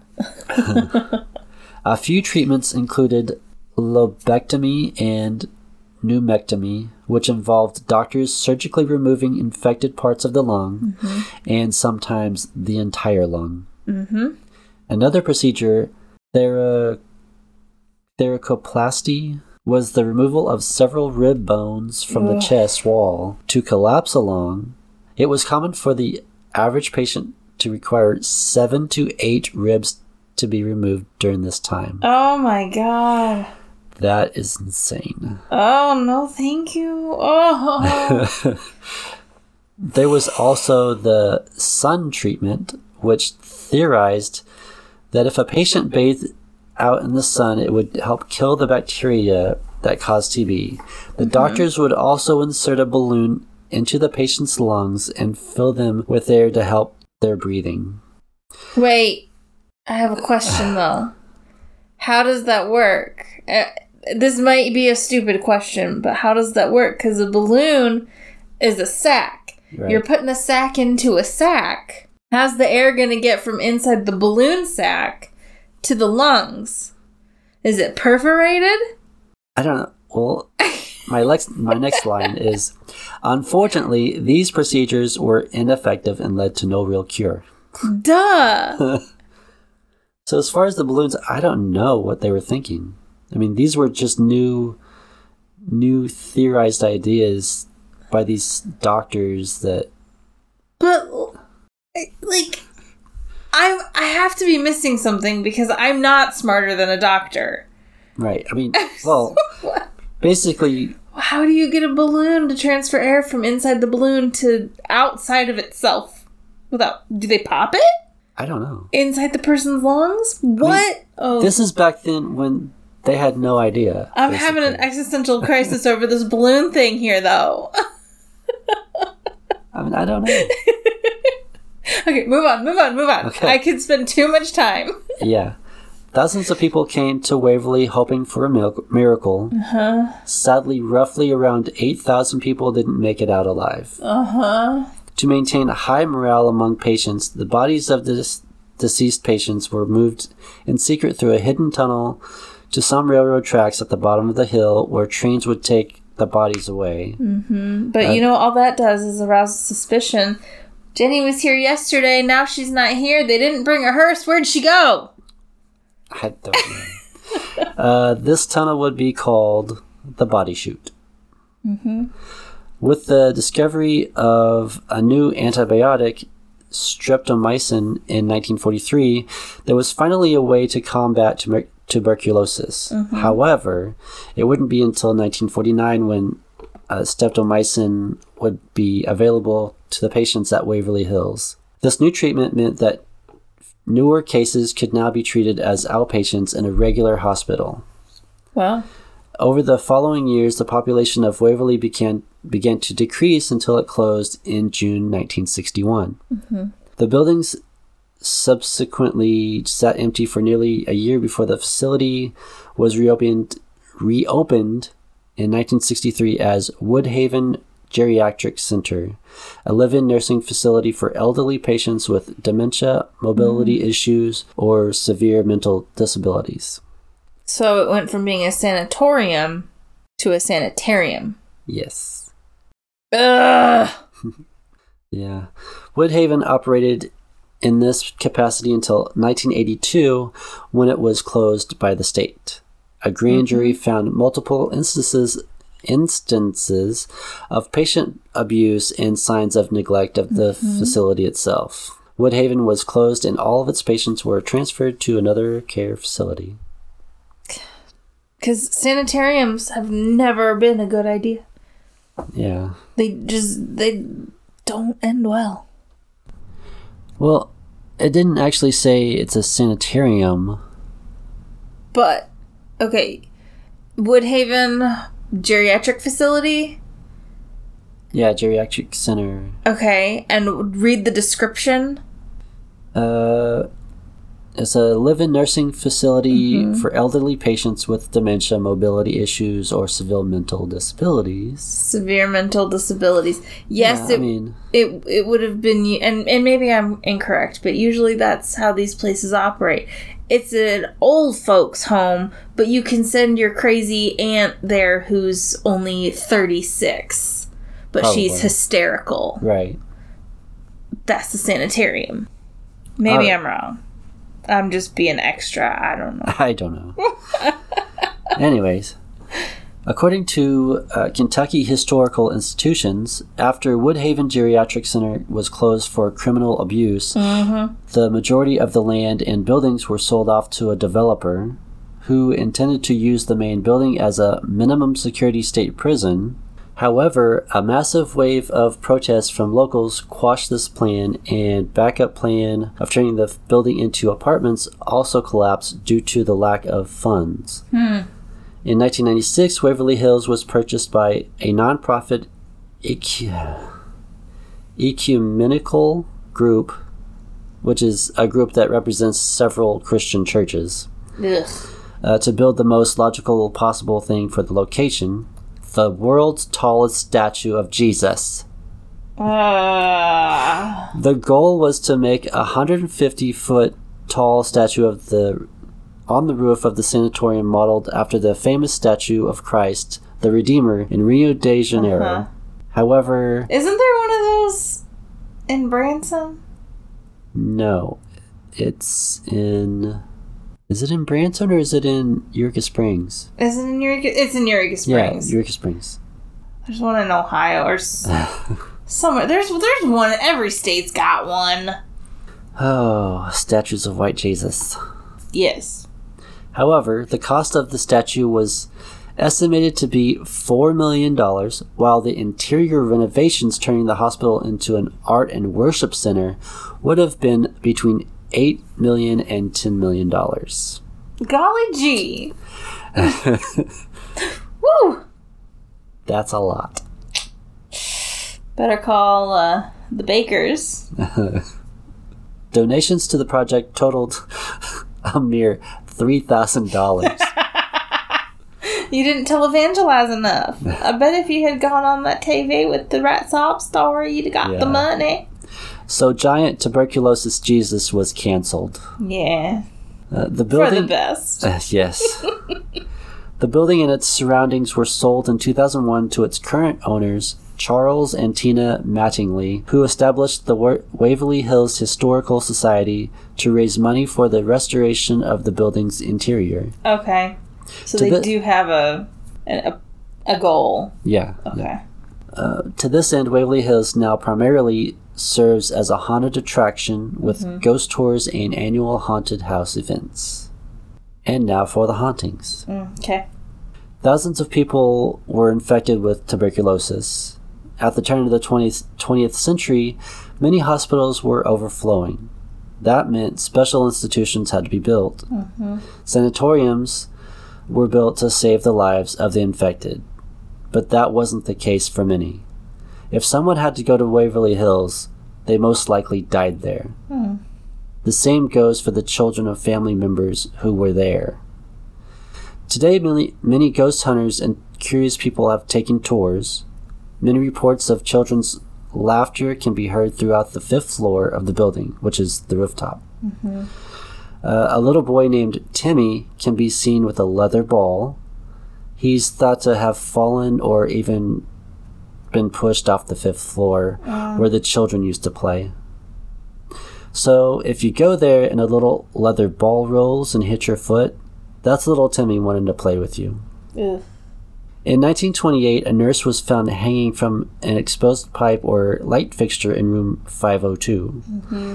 A few treatments included lobectomy and pneumectomy, which involved doctors surgically removing infected parts of the lung, mm-hmm. and sometimes the entire lung. Mm-hmm. Another procedure, thera- theracoplasty, was the removal of several rib bones from Ugh. the chest wall to collapse a lung. It was common for the average patient to require seven to eight ribs to be removed during this time. Oh my god. That is insane. Oh, no, thank you. Oh. There was also the sun treatment, which theorized that if a patient bathed out in the sun, it would help kill the bacteria that cause T B. The mm-hmm. doctors would also insert a balloon into the patient's lungs and fill them with air to help their breathing. Wait, I have a question though. How does that work? Uh, this might be a stupid question, but how does that work? Because a balloon is a sack. Right. You're putting a sack into a sack. How's the air going to get from inside the balloon sack to the lungs? Is it perforated? I don't know. Well, my, lex- my next line is, unfortunately, these procedures were ineffective and led to no real cure. Duh! So as far as the balloons, I don't know what they were thinking. I mean, these were just new, new theorized ideas by these doctors that... But, like, I I have to be missing something because I'm not smarter than a doctor. Right. I mean, well, basically... How do you get a balloon to transfer air from inside the balloon to outside of itself? Without... Do they pop it? I don't know. Inside the person's lungs? What? I mean, oh. This is back then when they had no idea. I'm basically. having an existential crisis over this balloon thing here, though. I mean, I don't know. Okay, move on, move on, move on. Okay. I could spend too much time. Yeah. Thousands of people came to Waverly hoping for a miracle. Uh-huh. Sadly, roughly around eight thousand people didn't make it out alive. Uh-huh. To maintain a high morale among patients, the bodies of the dis- deceased patients were moved in secret through a hidden tunnel to some railroad tracks at the bottom of the hill where trains would take the bodies away. Mm-hmm. But uh, you know, all that does is arouse suspicion. Jenny was here yesterday, now she's not here. They didn't bring a hearse. Where'd she go? I don't know. uh, this tunnel would be called the Body Chute. Mm-hmm. With the discovery of a new antibiotic, streptomycin, in nineteen forty-three, there was finally a way to combat tuber- tuberculosis. Mm-hmm. However, it wouldn't be until nineteen forty-nine when uh, streptomycin would be available to the patients at Waverly Hills. This new treatment meant that newer cases could now be treated as outpatients in a regular hospital. Wow. Over the following years, the population of Waverly began began to decrease until it closed in June nineteen sixty-one. Mm-hmm. The buildings subsequently sat empty for nearly a year before the facility was reopened reopened in nineteen sixty-three as Woodhaven Geriatric Center, a live-in nursing facility for elderly patients with dementia, mobility mm-hmm. issues, or severe mental disabilities. So it went from being a sanatorium to a sanitarium. Yes. Ugh. Yeah. Woodhaven operated in this capacity until nineteen eighty-two, when it was closed by the state. A grand mm-hmm. jury found multiple instances instances of patient abuse and signs of neglect of the mm-hmm. facility itself. Woodhaven was closed and all of its patients were transferred to another care facility. Because sanitariums have never been a good idea. Yeah. They just, they don't end well. Well, it didn't actually say it's a sanitarium. But, okay, Woodhaven Geriatric Facility? Yeah, Geriatric Center. Okay, and read the description. Uh... It's a live-in nursing facility mm-hmm. for elderly patients with dementia, mobility issues, or severe mental disabilities. Severe mental disabilities. Yes, yeah, it, I mean, it it would have been, and, and maybe I'm incorrect, but usually that's how these places operate. It's an old folks' home, but you can send your crazy aunt there who's only thirty-six, but probably. She's hysterical. Right. That's the sanitarium. Maybe uh, I'm wrong. I'm just being extra. I don't know. I don't know. Anyways, according to uh, Kentucky Historical Institutions, after Woodhaven Geriatric Center was closed for criminal abuse, mm-hmm. the majority of the land and buildings were sold off to a developer who intended to use the main building as a minimum security state prison. However, a massive wave of protests from locals quashed this plan, and backup plan of turning the building into apartments also collapsed due to the lack of funds. Hmm. In nineteen ninety-six, Waverly Hills was purchased by a nonprofit ecu- ecumenical group, which is a group that represents several Christian churches, uh, to build the most logical possible thing for the location. The world's tallest statue of Jesus. Uh. The goal was to make a one hundred fifty foot tall statue of the on the roof of the sanatorium modeled after the famous statue of Christ, the Redeemer, in Rio de Janeiro. Uh-huh. However... Isn't there one of those in Branson? No. It's in... Is it in Branson or is it in Eureka Springs? Is it in Eureka? It's in Eureka Springs. Yeah, Eureka Springs. There's one in Ohio or s- somewhere. There's there's one. Every state's got one. Oh, statues of white Jesus. Yes. However, the cost of the statue was estimated to be four million dollars, while the interior renovations turning the hospital into an art and worship center would have been between eight million dollars and ten million dollars. Golly gee. Woo! That's a lot. Better call uh, the bakers. Donations to the project totaled a mere three thousand dollars. You didn't televangelize enough. I bet if you had gone on that T V with the right sob story, you'd have got Yeah. the money. So Giant Tuberculosis Jesus was canceled. Yeah. Uh, the For building, the best. Uh, yes. The building and its surroundings were sold in two thousand one to its current owners, Charles and Tina Mattingly, who established the Wa- Waverly Hills Historical Society to raise money for the restoration of the building's interior. Okay. So To they the- do have a, a a goal. Yeah. Okay. Uh, to this end, Waverly Hills now primarily serves as a haunted attraction with Mm-hmm. ghost tours and annual haunted house events. And now for the hauntings. Mm, okay. Thousands of people were infected with tuberculosis. At the turn of the twentieth, twentieth century, many hospitals were overflowing. That meant special institutions had to be built. Mm-hmm. Sanatoriums were built to save the lives of the infected. But that wasn't the case for many. If someone had to go to Waverly Hills, they most likely died there. Hmm. The same goes for the children of family members who were there. Today, many, many ghost hunters and curious people have taken tours. Many reports of children's laughter can be heard throughout the fifth floor of the building, which is the rooftop. Mm-hmm. Uh, a little boy named Timmy can be seen with a leather ball. He's thought to have fallen or even been pushed off the fifth floor Um. where the children used to play. So if you go there and a little leather ball rolls and hit your foot, that's little Timmy wanting to play with you. Ugh. In nineteen twenty-eight, a nurse was found hanging from an exposed pipe or light fixture in room five oh two, Mm-hmm.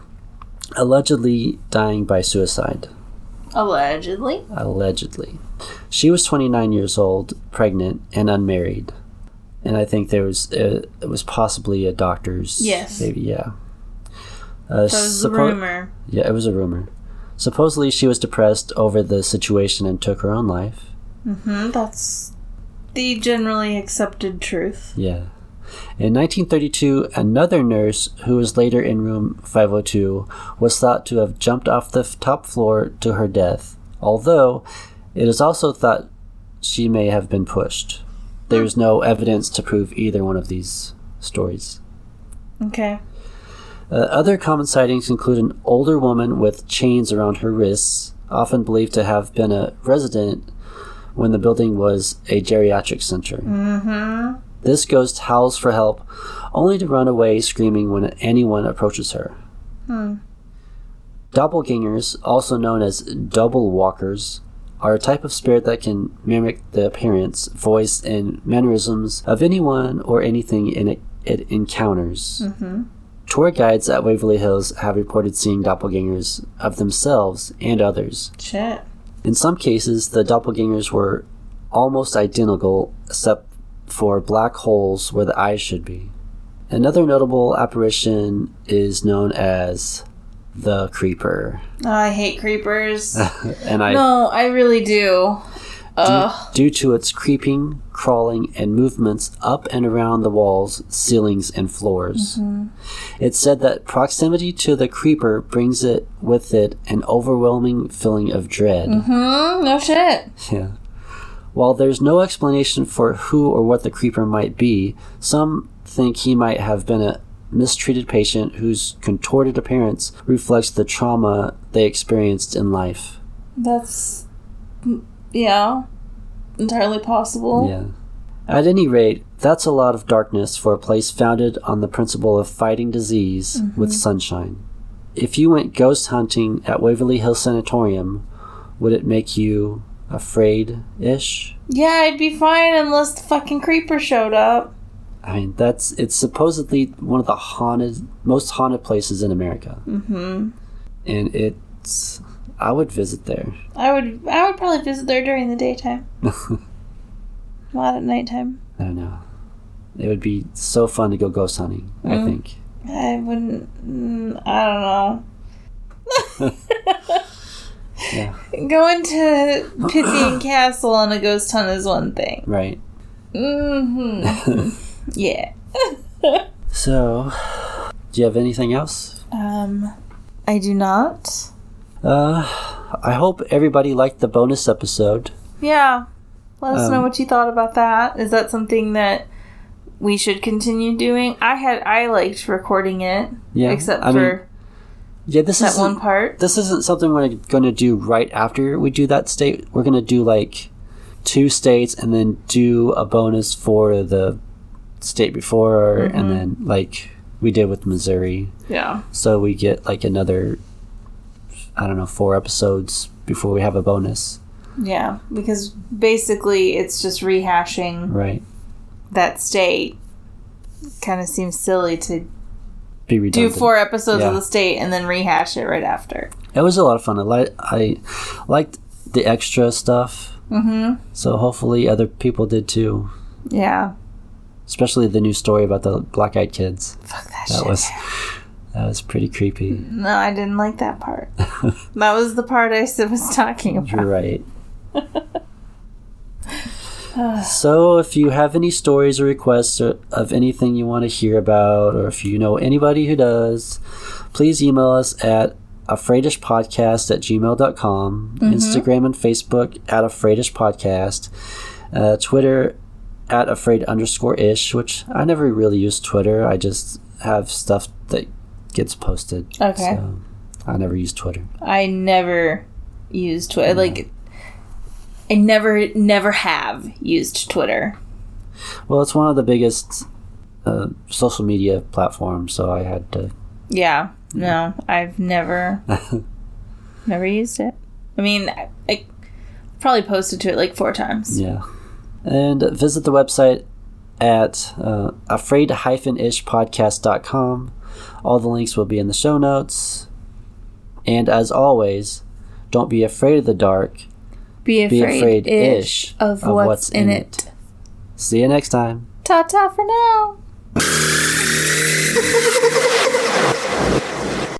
allegedly dying by suicide. Allegedly. Allegedly. She was twenty-nine years old, pregnant, and unmarried. And I think there was uh, it was possibly a doctor's Yes. baby, yeah. Uh, That was the suppo- rumor. Yeah, it was a rumor. Supposedly she was depressed over the situation and took her own life. Mm-hmm. That's the generally accepted truth. Yeah. In nineteen thirty-two, another nurse, who was later in room five oh two, was thought to have jumped off the f- top floor to her death, although it is also thought she may have been pushed. There is no evidence to prove either one of these stories. Okay. Uh, other common sightings include an older woman with chains around her wrists, often believed to have been a resident when the building was a geriatric center. Mm-hmm. This ghost howls for help, only to run away screaming when anyone approaches her. Hmm. Doppelgangers, also known as double walkers, are a type of spirit that can mimic the appearance, voice, and mannerisms of anyone or anything in it, it encounters. Mm-hmm. Tour guides at Waverly Hills have reported seeing doppelgangers of themselves and others. Shit. In some cases, the doppelgangers were almost identical, except for black holes where the eyes should be. Another notable apparition is known as the Creeper. Oh, I hate creepers. and I No, I really do. due, due to its creeping, crawling, and movements up and around the walls, ceilings, and floors. Mm-hmm. It's said that proximity to the Creeper brings it with it an overwhelming feeling of dread. Mm-hmm. No shit. Yeah. While there's no explanation for who or what the Creeper might be, some think he might have been a mistreated patient whose contorted appearance reflects the trauma they experienced in life. That's... yeah. Entirely possible. Yeah. At any rate, that's a lot of darkness for a place founded on the principle of fighting disease mm-hmm. with sunshine. If you went ghost hunting at Waverly Hills Sanatorium, would it make you afraid-ish? Yeah, I'd be fine unless the fucking Creeper showed up. I mean, that's it's supposedly one of the haunted, most haunted places in America. Mm-hmm. And it's, I would visit there. I would, I would probably visit there during the daytime. Not at nighttime. I don't know. It would be so fun to go ghost hunting, mm. I think. I wouldn't, mm, I don't know. Yeah. Going to Pythian Castle on a ghost hunt is one thing. Right. Mm-hmm. Yeah. So, do you have anything else? Um, I do not. Uh, I hope everybody liked the bonus episode. Yeah. Let us um, know what you thought about that. Is that something that we should continue doing? I had I liked recording it. Yeah. Except I for mean, yeah, this that isn't, one part. This isn't something we're going to do right after we do that state. We're going to do like two states and then do a bonus for the state before, mm-hmm. and then like we did with Missouri. Yeah. So we get like another, I don't know, four episodes before we have a bonus. Yeah, because basically it's just rehashing right. that state. Kind of seems silly to be redundant. Do four episodes yeah. of the state and then rehash it right after. It was a lot of fun. I, li- I liked the extra stuff. Mm-hmm. So hopefully other people did too. Yeah. Especially the new story about the black-eyed kids. Fuck that, that shit. Was, that was pretty creepy. No, I didn't like that part. That was the part I was talking about. You're right. So if you have any stories or requests or, of anything you want to hear about, or if you know anybody who does, please email us at afraidishpodcast at gmail dot com, mm-hmm. Instagram and Facebook at afraidishpodcast, uh, Twitter at afraid underscore ish, which I never really use Twitter. I just have stuff that gets posted. Okay. So I never use Twitter. I never use Twitter. Yeah. Like, I never, never have used Twitter. Well, it's one of the biggest uh, social media platforms, so I had to. Yeah. No, I've never, never used it. I mean, I, I probably posted to it like four times. Yeah. And visit the website at uh, afraid dash ish podcast dot com. All the links will be in the show notes. And as always, don't be afraid of the dark. Be afraid, be afraid ish of, of what's, what's in, in it. it. See you next time. Ta-ta for now.